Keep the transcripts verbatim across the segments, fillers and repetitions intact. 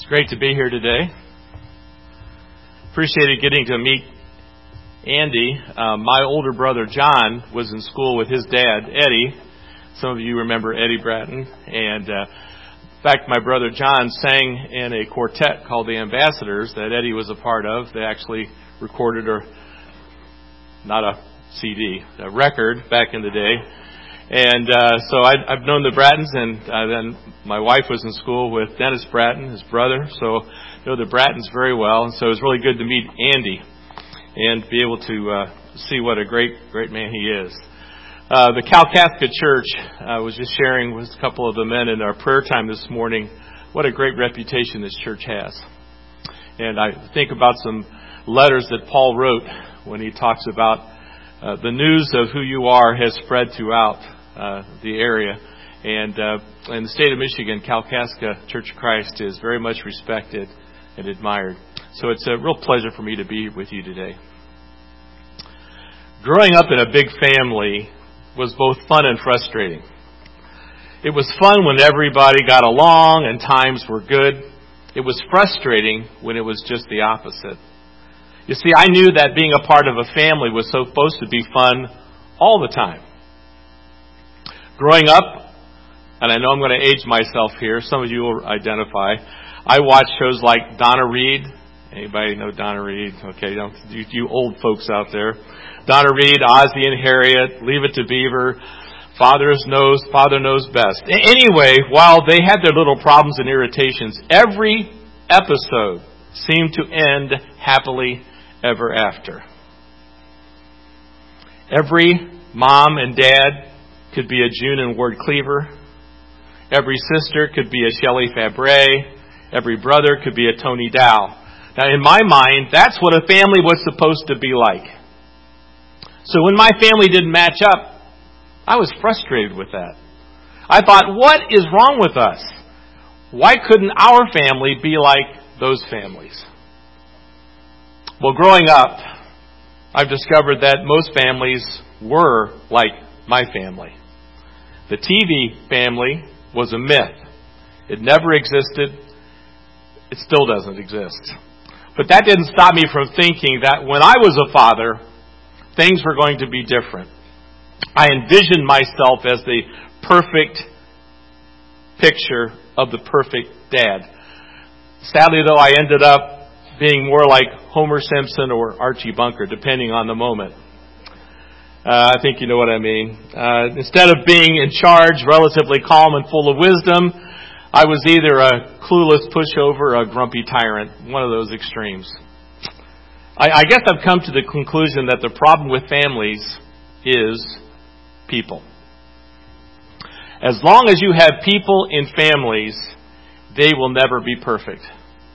It's great to be here today. Appreciated getting to meet Andy. Uh, my older brother John was in school with his dad, Eddie. Some of you remember Eddie Bratton. And uh, in fact, my brother John sang in a quartet called the Ambassadors that Eddie was a part of. They actually recorded a, not a C D, a record back in the day. And uh, so I, I've known the Brattons, and uh, then my wife was in school with Dennis Bratton, his brother, so I know the Brattons very well. And so it was really good to meet Andy and be able to uh, see what a great, great man he is. Uh, the Kalkaska Church, I uh, was just sharing with a couple of the men in our prayer time this morning what a great reputation this church has. And I think about some letters that Paul wrote when he talks about uh, the news of who you are has spread throughout Uh, the area, and uh, in the state of Michigan, Kalkaska Church of Christ is very much respected and admired. So it's a real pleasure for me to be with you today. Growing up in a big family was both fun and frustrating. It was fun when everybody got along and times were good. It was frustrating when it was just the opposite. You see, I knew that being a part of a family was supposed to be fun all the time. Growing up, and I know I'm going to age myself here, some of you will identify, I watched shows like Donna Reed. Anybody know Donna Reed? Okay, you, you old folks out there. Donna Reed, Ozzie and Harriet, Leave It to Beaver, Father knows, Father knows best. Anyway, while they had their little problems and irritations, every episode seemed to end happily ever after. Every mom and dad could be a June and Ward Cleaver. Every sister could be a Shelley Fabre. Every brother could be a Tony Dow. Now, in my mind, that's what a family was supposed to be like. So when my family didn't match up, I was frustrated with that. I thought, what is wrong with us? Why couldn't our family be like those families? Well, growing up, I've discovered that most families were like my family. The T V family was a myth. It never existed. It still doesn't exist. But that didn't stop me from thinking that when I was a father, things were going to be different. I envisioned myself as the perfect picture of the perfect dad. Sadly, though, I ended up being more like Homer Simpson or Archie Bunker, depending on the moment. Uh, I think you know what I mean. Uh, instead of being in charge, relatively calm and full of wisdom, I was either a clueless pushover or a grumpy tyrant, one of those extremes. I, I guess I've come to the conclusion that the problem with families is people. As long as you have people in families, they will never be perfect.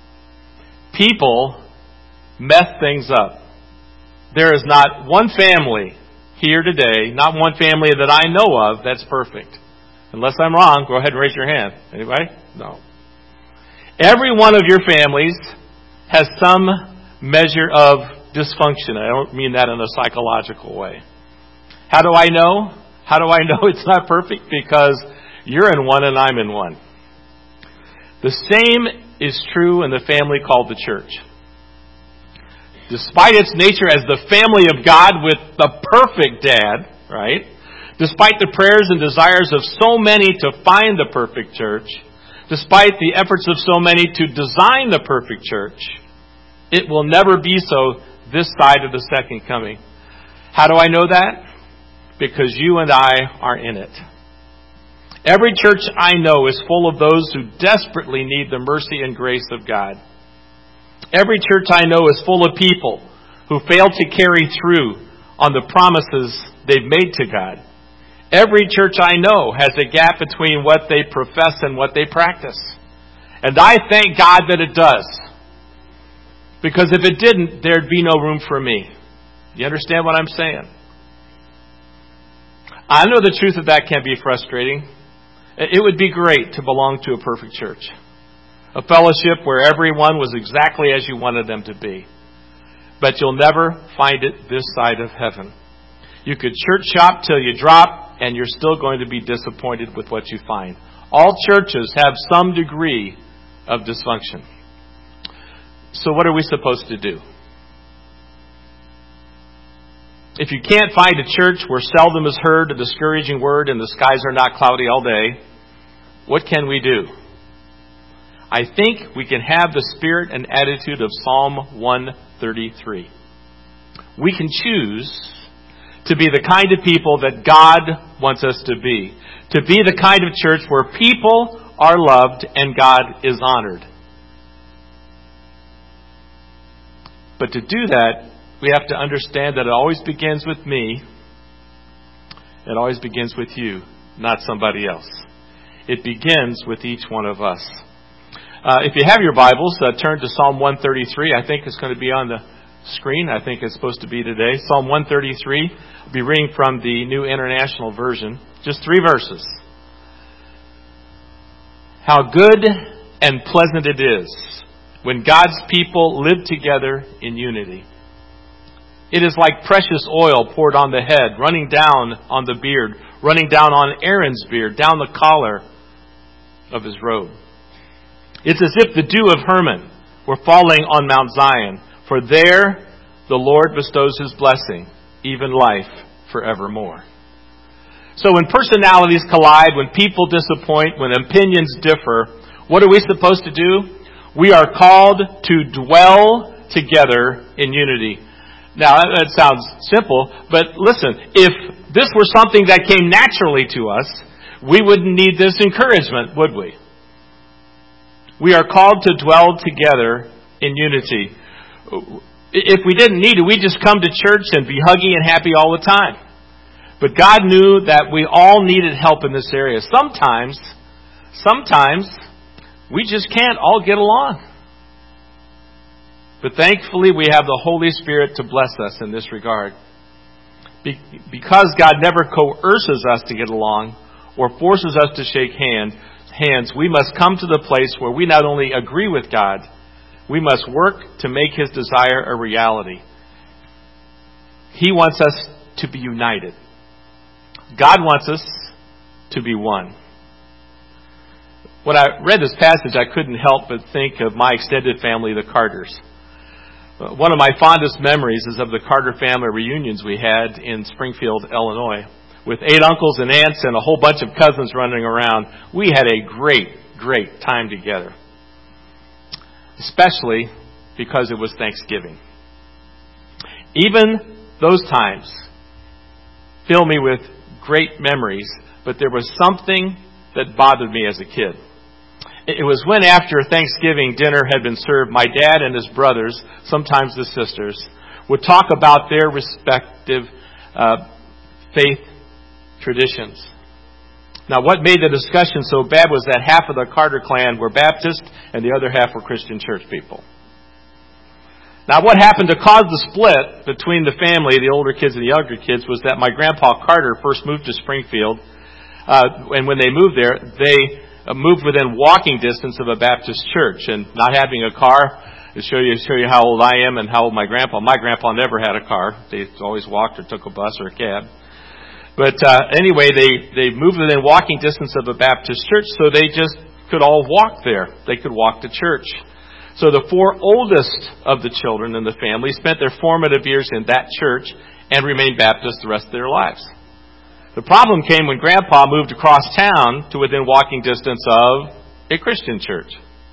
People mess things up. There is not one family here today, not one family that I know of that's perfect. Unless I'm wrong, go ahead and raise your hand. Anybody? No. Every one of your families has some measure of dysfunction. I don't mean that in a psychological way. How do I know? How do I know it's not perfect? Because you're in one and I'm in one. The same is true in the family called the church. Despite its nature as the family of God with the perfect dad, right? Despite the prayers and desires of so many to find the perfect church, despite the efforts of so many to design the perfect church, it will never be so this side of the second coming. How do I know that? Because you and I are in it. Every church I know is full of those who desperately need the mercy and grace of God. Every church I know is full of people who fail to carry through on the promises they've made to God. Every church I know has a gap between what they profess and what they practice. And I thank God that it does. Because if it didn't, there'd be no room for me. You understand what I'm saying? I know the truth of that can be frustrating. It would be great to belong to a perfect church. A fellowship where everyone was exactly as you wanted them to be. But you'll never find it this side of heaven. You could church shop till you drop, and you're still going to be disappointed with what you find. All churches have some degree of dysfunction. So what are we supposed to do? If you can't find a church where seldom is heard a discouraging word and the skies are not cloudy all day, what can we do? I think we can have the spirit and attitude of Psalm one thirty-three. We can choose to be the kind of people that God wants us to be. To be the kind of church where people are loved and God is honored. But to do that, we have to understand that it always begins with me. It always begins with you, not somebody else. It begins with each one of us. Uh, if you have your Bibles, uh, turn to Psalm one thirty-three. I think it's going to be on the screen. I think it's supposed to be today. Psalm one thirty-three. I'll be reading from the New International Version. Just three verses. How good and pleasant it is when God's people live together in unity. It is like precious oil poured on the head, running down on the beard, running down on Aaron's beard, down the collar of his robe. It's as if the dew of Hermon were falling on Mount Zion, for there the Lord bestows His blessing, even life forevermore. So when personalities collide, when people disappoint, when opinions differ, what are we supposed to do? We are called to dwell together in unity. Now, that sounds simple, but listen, if this were something that came naturally to us, we wouldn't need this encouragement, would we? We are called to dwell together in unity. If we didn't need it, we'd just come to church and be huggy and happy all the time. But God knew that we all needed help in this area. Sometimes, sometimes, we just can't all get along. But thankfully, we have the Holy Spirit to bless us in this regard. Be- because God never coerces us to get along or forces us to shake hand, hands, we must come to the place where we not only agree with God, we must work to make His desire a reality. He wants us to be united. God wants us to be one. When I read this passage, I couldn't help but think of my extended family, the Carters. One of my fondest memories is of the Carter family reunions we had in Springfield, Illinois. With eight uncles and aunts and a whole bunch of cousins running around, we had a great, great time together. Especially because it was Thanksgiving. Even those times fill me with great memories, but there was something that bothered me as a kid. It was when after Thanksgiving dinner had been served, my dad and his brothers, sometimes the sisters, would talk about their respective uh, faith traditions. Now, what made the discussion so bad was that half of the Carter clan were Baptist and the other half were Christian church people. Now, what happened to cause the split between the family, the older kids and the younger kids, was that my grandpa Carter first moved to Springfield, uh, and when they moved there, they uh, moved within walking distance of a Baptist church. And not having a car, to show you show you how old I am and how old my grandpa. My grandpa never had a car; they always walked or took a bus or a cab. But uh, anyway, they they moved within walking distance of a Baptist church, so they just could all walk there. They could walk to church. So the four oldest of the children in the family spent their formative years in that church and remained Baptist the rest of their lives. The problem came when Grandpa moved across town to within walking distance of a Christian church.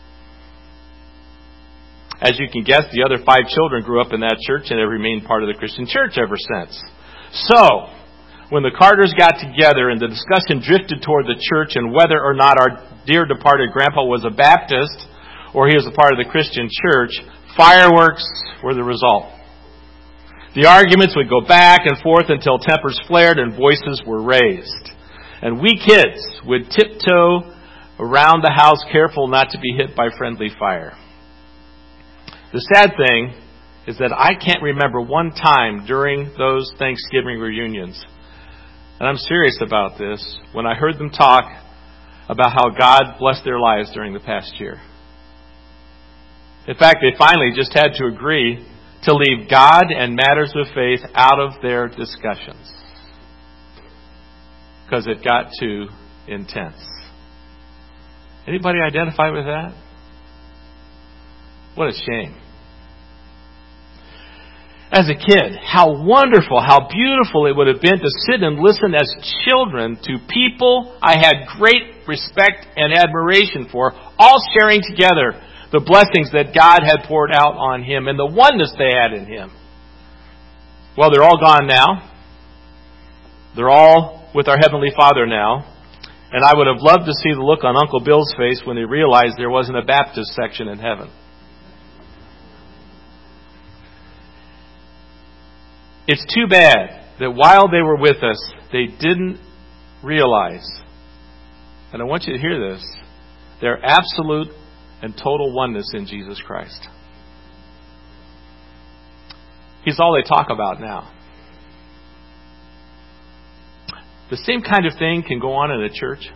As you can guess, the other five children grew up in that church and have remained part of the Christian church ever since. So, when the Carters got together and the discussion drifted toward the church and whether or not our dear departed Grandpa was a Baptist or he was a part of the Christian church, fireworks were the result. The arguments would go back and forth until tempers flared and voices were raised. And we kids would tiptoe around the house, careful not to be hit by friendly fire. The sad thing is that I can't remember one time during those Thanksgiving reunions, and I'm serious about this, when I heard them talk about how God blessed their lives during the past year. In fact, they finally just had to agree to leave God and matters of faith out of their discussions because it got too intense. Anybody identify with that? What a shame. as a kid, how wonderful, how beautiful it would have been to sit and listen as children to people I had great respect and admiration for, all sharing together the blessings that God had poured out on him and the oneness they had in him. Well, they're all gone now. They're all with our Heavenly Father now. And I would have loved to see the look on Uncle Bill's face when he realized there wasn't a Baptist section in heaven. It's too bad that while they were with us, they didn't realize, and I want you to hear this, their absolute and total oneness in Jesus Christ. He's all they talk about now. The same kind of thing can go on in a church.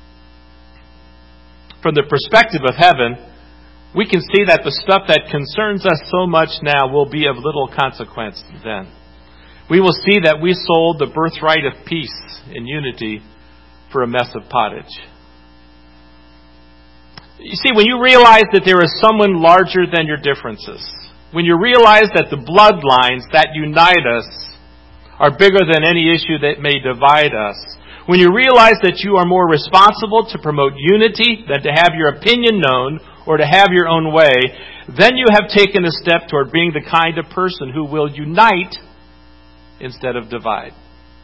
From the perspective of heaven, we can see that the stuff that concerns us so much now will be of little consequence then. We will see that we sold the birthright of peace and unity for a mess of pottage. You see, when you realize that there is someone larger than your differences, when you realize that the bloodlines that unite us are bigger than any issue that may divide us, when you realize that you are more responsible to promote unity than to have your opinion known or to have your own way, then you have taken a step toward being the kind of person who will unite instead of divide.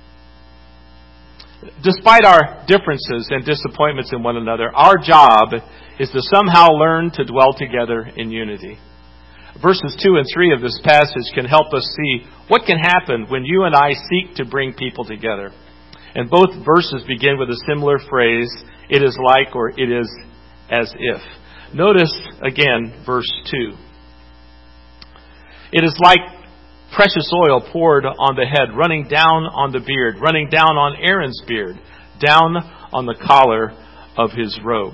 Despite our differences and disappointments in one another, our job is to somehow learn to dwell together in unity. Verses two and three of this passage can help us see what can happen when you and I seek to bring people together. And both verses begin with a similar phrase, it is like or it is as if. Notice again verse two. It is like precious oil poured on the head, running down on the beard, running down on Aaron's beard, down on the collar of his robe.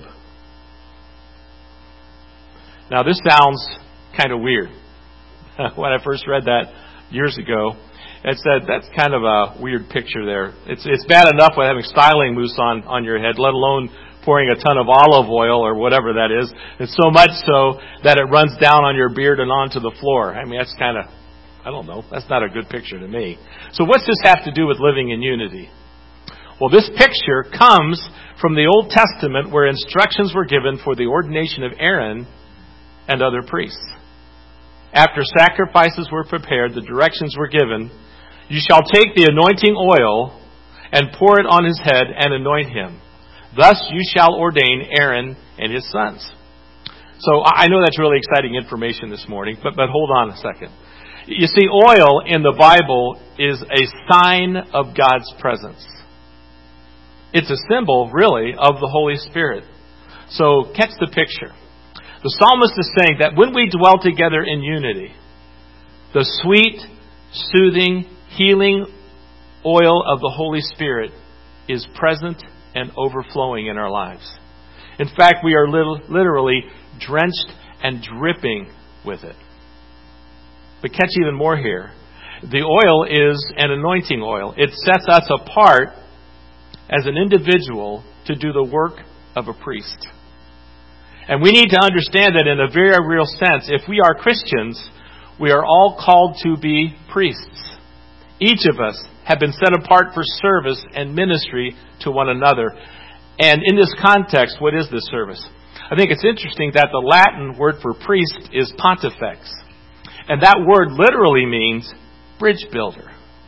Now this sounds kind of weird. When I first read that years ago, it said that's kind of a weird picture there. It's it's bad enough with having styling mousse on, on your head, let alone pouring a ton of olive oil or whatever that is. It's so much so that it runs down on your beard and onto the floor. I mean, that's kind of, I don't know, that's not a good picture to me. So what's this have to do with living in unity? Well, this picture comes from the Old Testament where instructions were given for the ordination of Aaron and other priests. After sacrifices were prepared, the directions were given, you shall take the anointing oil and pour it on his head and anoint him. Thus you shall ordain Aaron and his sons. So I know that's really exciting information this morning, but, but hold on a second. You see, oil in the Bible is a sign of God's presence. It's a symbol, really, of the Holy Spirit. So catch the picture. The psalmist is saying that when we dwell together in unity, the sweet, soothing, healing oil of the Holy Spirit is present and overflowing in our lives. In fact, we are literally drenched and dripping with it. But catch even more here. The oil is an anointing oil. It sets us apart as an individual to do the work of a priest. And we need to understand that in a very real sense, if we are Christians, we are all called to be priests. Each of us have been set apart for service and ministry to one another. And in this context, what is this service? I think it's interesting that the Latin word for priest is pontifex. And that word literally means bridge builder.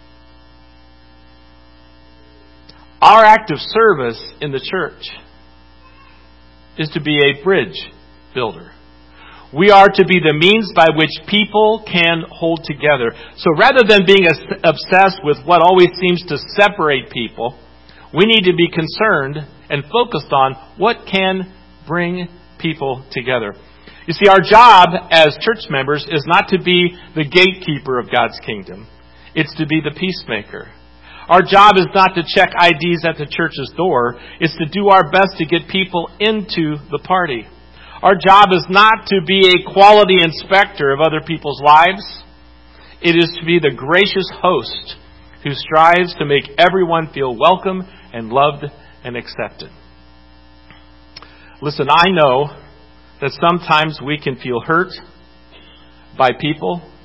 Our act of service in the church is to be a bridge builder. We are to be the means by which people can hold together. So rather than being obsessed with what always seems to separate people, we need to be concerned and focused on what can bring people together. You see, our job as church members is not to be the gatekeeper of God's kingdom. It's to be the peacemaker. Our job is not to check I Ds at the church's door. It's to do our best to get people into the party. Our job is not to be a quality inspector of other people's lives. It is to be the gracious host who strives to make everyone feel welcome and loved and accepted. Listen, I know that sometimes we can feel hurt by people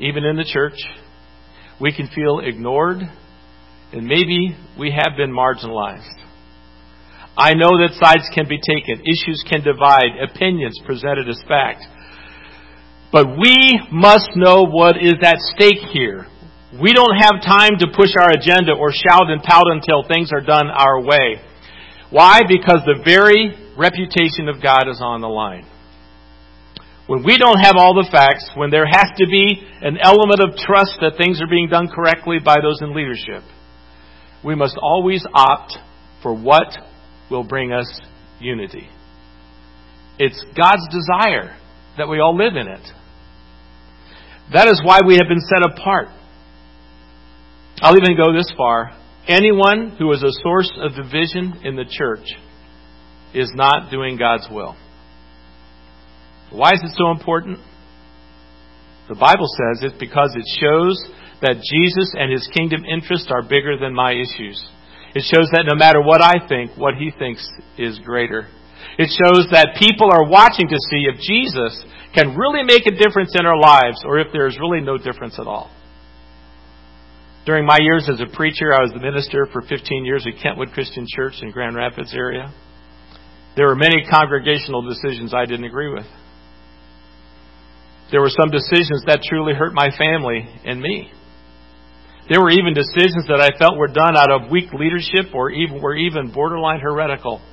even in the church. We can feel ignored, and maybe we have been marginalized. I know that sides can be taken, issues can divide, opinions presented as fact. But we must know what is at stake here. We don't have time to push our agenda or shout and pout until things are done our way. Why? Because the very reputation of God is on the line. When we don't have all the facts, when there has to be an element of trust that things are being done correctly by those in leadership, we must always opt for what will bring us unity. It's God's desire that we all live in it. That is why we have been set apart. I'll even go this far. Anyone who is a source of division in the church is not doing God's will. Why is it so important? The Bible says it's because it shows that Jesus and His kingdom interests are bigger than my issues. It shows that no matter what I think, what He thinks is greater. It shows that people are watching to see if Jesus can really make a difference in our lives or if there is really no difference at all. During my years as a preacher, I was the minister for fifteen years at Kentwood Christian Church in Grand Rapids area. There were many congregational decisions I didn't agree with. There were some decisions that truly hurt my family and me. There were even decisions that I felt were done out of weak leadership or even were even borderline heretical.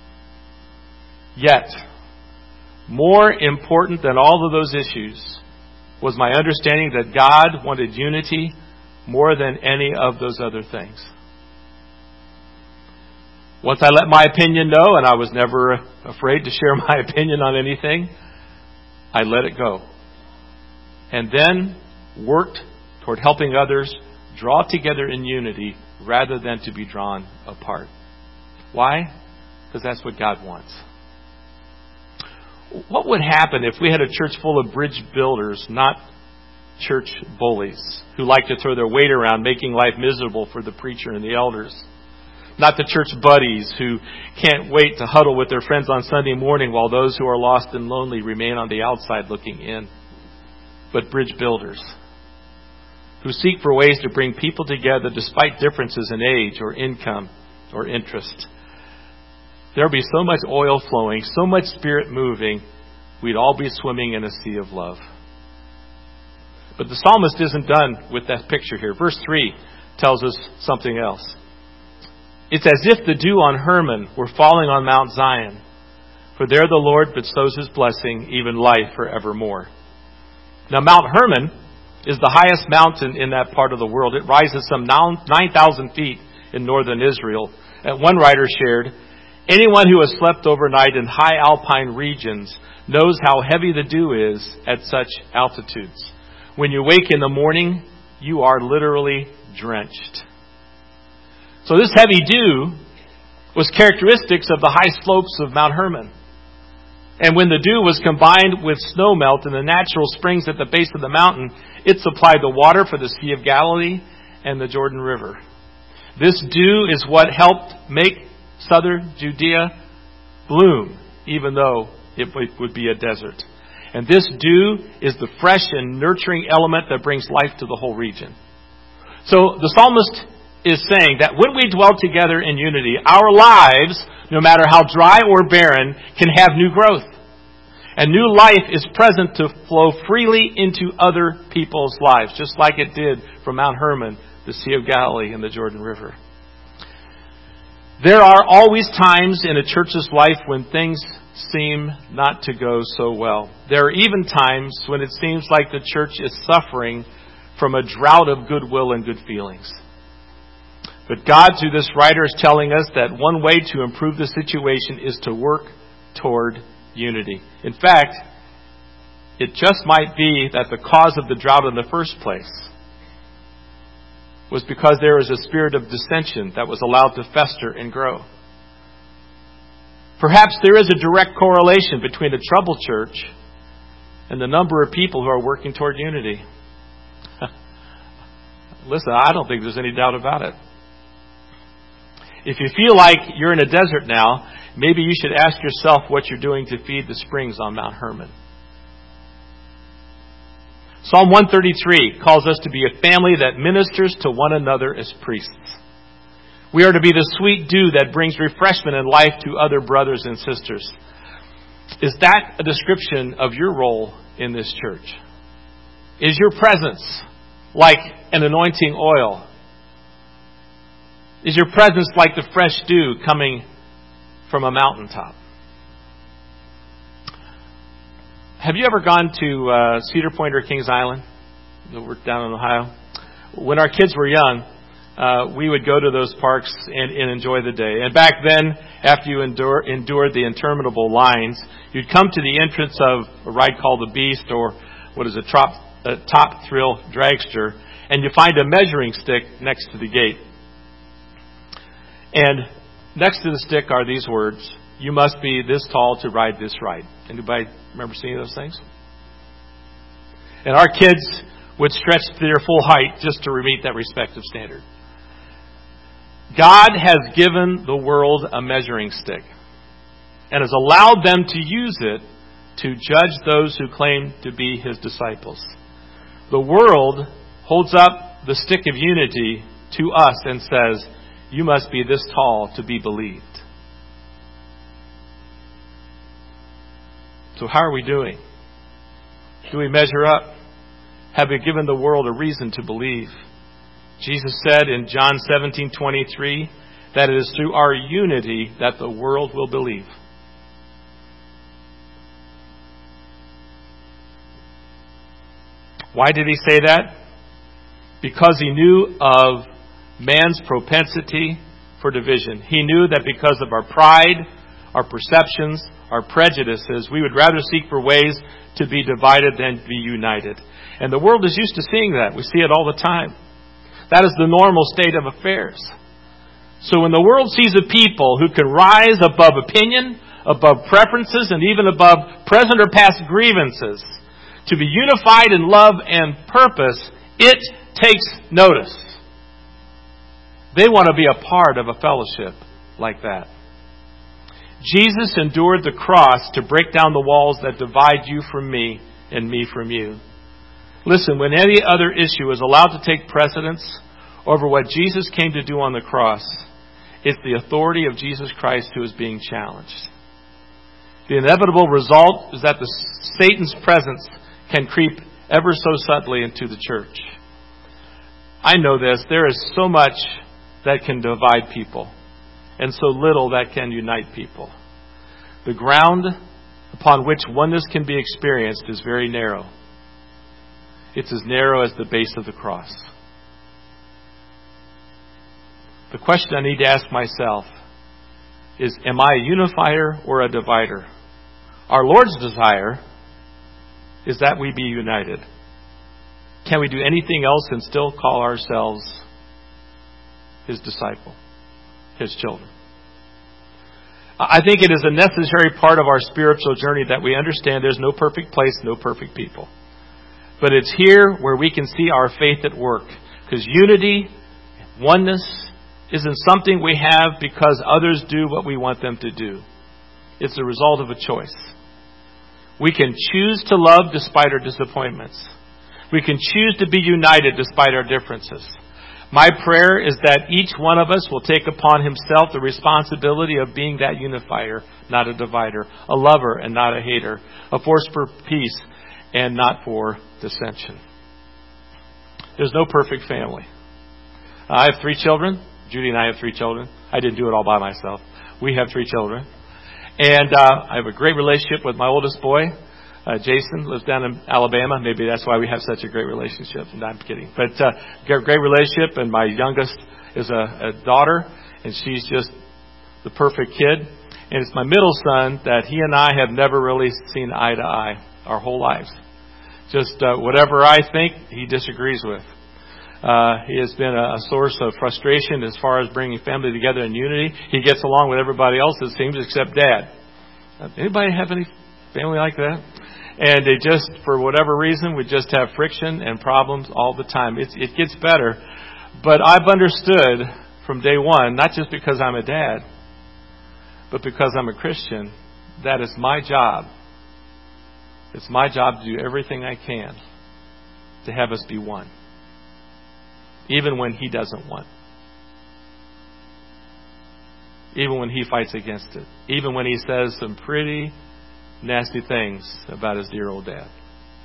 Yet, more important than all of those issues was my understanding that God wanted unity more than any of those other things. Once I let my opinion know, and I was never afraid to share my opinion on anything, I let it go. And then worked toward helping others draw together in unity rather than to be drawn apart. Why? Because that's what God wants. What would happen if we had a church full of bridge builders, not church bullies, who like to throw their weight around, making life miserable for the preacher and the elders? Not the church buddies who can't wait to huddle with their friends on Sunday morning while those who are lost and lonely remain on the outside looking in. But bridge builders who seek for ways to bring people together despite differences in age or income or interest. There'll be so much oil flowing, so much spirit moving, we'd all be swimming in a sea of love. But the psalmist isn't done with that picture here. Verse three tells us something else. It's as if the dew on Hermon were falling on Mount Zion. For there the Lord bestows His blessing, even life forevermore. Now Mount Hermon is the highest mountain in that part of the world. It rises some nine thousand feet in northern Israel. And one writer shared, anyone who has slept overnight in high alpine regions knows how heavy the dew is at such altitudes. When you wake in the morning, you are literally drenched. So this heavy dew was characteristics of the high slopes of Mount Hermon. And when the dew was combined with snow melt in the natural springs at the base of the mountain, it supplied the water for the Sea of Galilee and the Jordan River. This dew is what helped make southern Judea bloom, even though it would be a desert. And this dew is the fresh and nurturing element that brings life to the whole region. So the psalmist is saying that when we dwell together in unity, our lives, no matter how dry or barren, can have new growth. And new life is present to flow freely into other people's lives, just like it did from Mount Hermon, the Sea of Galilee, and the Jordan River. There are always times in a church's life when things seem not to go so well. There are even times when it seems like the church is suffering from a drought of goodwill and good feelings. But God, through this writer, is telling us that one way to improve the situation is to work toward unity. In fact, it just might be that the cause of the drought in the first place was because there was a spirit of dissension that was allowed to fester and grow. Perhaps there is a direct correlation between a troubled church and the number of people who are working toward unity. Listen, I don't think there's any doubt about it. If you feel like you're in a desert now, maybe you should ask yourself what you're doing to feed the springs on Mount Hermon. Psalm one thirty-three calls us to be a family that ministers to one another as priests. We are to be the sweet dew that brings refreshment and life to other brothers and sisters. Is that a description of your role in this church? Is your presence like an anointing oil? Is your presence like the fresh dew coming from a mountaintop? Have you ever gone to uh, Cedar Point or Kings Island? We're down in Ohio. When our kids were young, uh, we would go to those parks and, and enjoy the day. And back then, after you endure, endured the interminable lines, you'd come to the entrance of a ride called the Beast, or what is a top, a top thrill dragster, and you find a measuring stick next to the gate. And next to the stick are these words: "You must be this tall to ride this ride." Anybody remember seeing those things? And our kids would stretch to their full height just to meet that respective standard. God has given the world a measuring stick and has allowed them to use it to judge those who claim to be His disciples. The world holds up the stick of unity to us and says, "You must be this tall to be believed." So how are we doing? Do we measure up? Have we given the world a reason to believe? Jesus said in John seventeen twenty-three that it is through our unity that the world will believe. Why did He say that? Because He knew of man's propensity for division. He knew that because of our pride, our perceptions, our prejudices, we would rather seek for ways to be divided than be united. And the world is used to seeing that. We see it all the time. That is the normal state of affairs. So when the world sees a people who can rise above opinion, above preferences, and even above present or past grievances, to be unified in love and purpose, it takes notice. They want to be a part of a fellowship like that. Jesus endured the cross to break down the walls that divide you from me and me from you. Listen, when any other issue is allowed to take precedence over what Jesus came to do on the cross, it's the authority of Jesus Christ who is being challenged. The inevitable result is that the Satan's presence can creep ever so subtly into the church. I know this. There is so much that can divide people, and so little that can unite people. The ground upon which oneness can be experienced is very narrow. It's as narrow as the base of the cross. The question I need to ask myself is, am I a unifier or a divider? Our Lord's desire is that we be united. Can we do anything else and still call ourselves His disciple, His children? I think it is a necessary part of our spiritual journey that we understand there's no perfect place, no perfect people. But it's here where we can see our faith at work. Because unity, oneness, isn't something we have because others do what we want them to do. It's the result of a choice. We can choose to love despite our disappointments. We can choose to be united despite our differences. My prayer is that each one of us will take upon himself the responsibility of being that unifier, not a divider, a lover and not a hater, a force for peace and not for dissension. There's no perfect family. I have three children. Judy and I have three children. I didn't do it all by myself. We have three children. And uh, I have a great relationship with my oldest boy. Uh, Jason lives down in Alabama. Maybe that's why we have such a great relationship. No, I'm kidding. But uh, great relationship. And my youngest is a, a daughter, and she's just the perfect kid. And it's my middle son that he and I have never really seen eye to eye our whole lives. Just uh, whatever I think, he disagrees with. Uh, he has been a, a source of frustration as far as bringing family together in unity. He gets along with everybody else, it seems, except Dad. Uh, anybody have any family like that? And they just, for whatever reason, we just have friction and problems all the time. It's, it gets better. But I've understood from day one, not just because I'm a dad, but because I'm a Christian, that it's my job. It's my job to do everything I can to have us be one. Even when He doesn't want. Even when He fights against it. Even when He says some pretty nasty things about His dear old dad.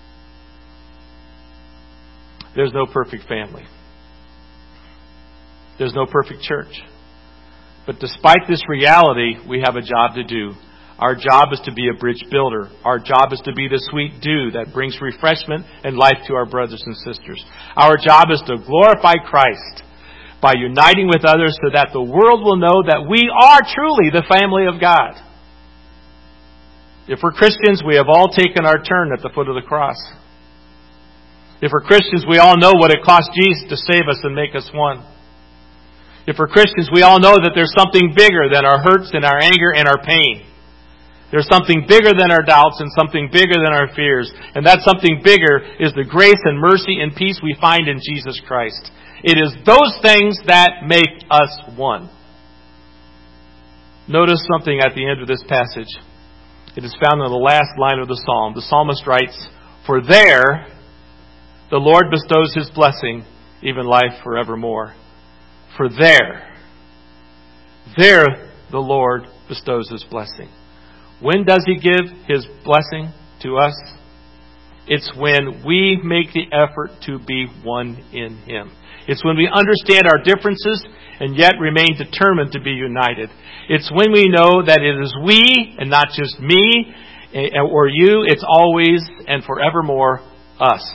There's no perfect family. There's no perfect church. But despite this reality, we have a job to do. Our job is to be a bridge builder. Our job is to be the sweet dew that brings refreshment and life to our brothers and sisters. Our job is to glorify Christ by uniting with others so that the world will know that we are truly the family of God. If we're Christians, we have all taken our turn at the foot of the cross. If we're Christians, we all know what it cost Jesus to save us and make us one. If we're Christians, we all know that there's something bigger than our hurts and our anger and our pain. There's something bigger than our doubts and something bigger than our fears. And that something bigger is the grace and mercy and peace we find in Jesus Christ. It is those things that make us one. Notice something at the end of this passage. It is found in the last line of the psalm. The psalmist writes, "For there the Lord bestows His blessing, even life forevermore." For there, there the Lord bestows His blessing. When does He give His blessing to us? It's when we make the effort to be one in Him. It's when we understand our differences and yet remain determined to be united. It's when we know that it is we and not just me or you. It's always and forevermore us.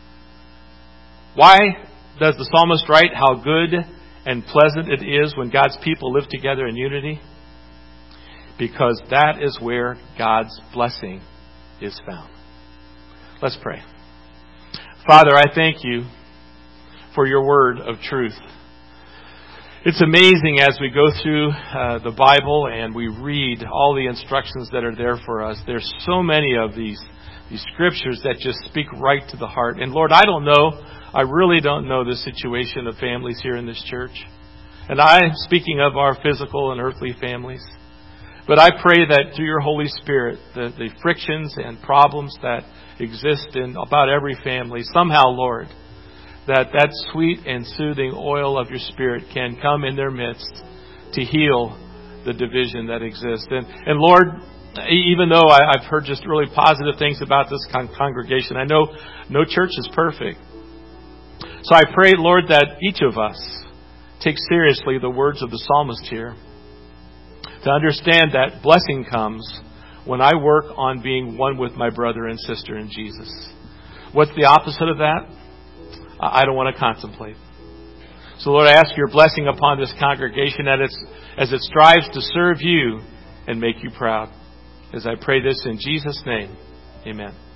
Why does the psalmist write how good and pleasant it is when God's people live together in unity? Because that is where God's blessing is found. Let's pray. Father, I thank You for Your word of truth. It's amazing as we go through uh, the Bible and we read all the instructions that are there for us. There's so many of these, these scriptures that just speak right to the heart. And Lord, I don't know, I really don't know the situation of families here in this church. And I'm speaking of our physical and earthly families. But I pray that through Your Holy Spirit, the, the frictions and problems that exist in about every family, somehow, Lord, that that sweet and soothing oil of Your Spirit can come in their midst to heal the division that exists. And, and Lord, even though I, I've heard just really positive things about this con- congregation, I know no church is perfect. So I pray, Lord, that each of us take seriously the words of the psalmist here. To understand that blessing comes when I work on being one with my brother and sister in Jesus. What's the opposite of that? I don't want to contemplate. So Lord, I ask Your blessing upon this congregation as it, as it strives to serve You and make You proud. As I pray this in Jesus' name, amen.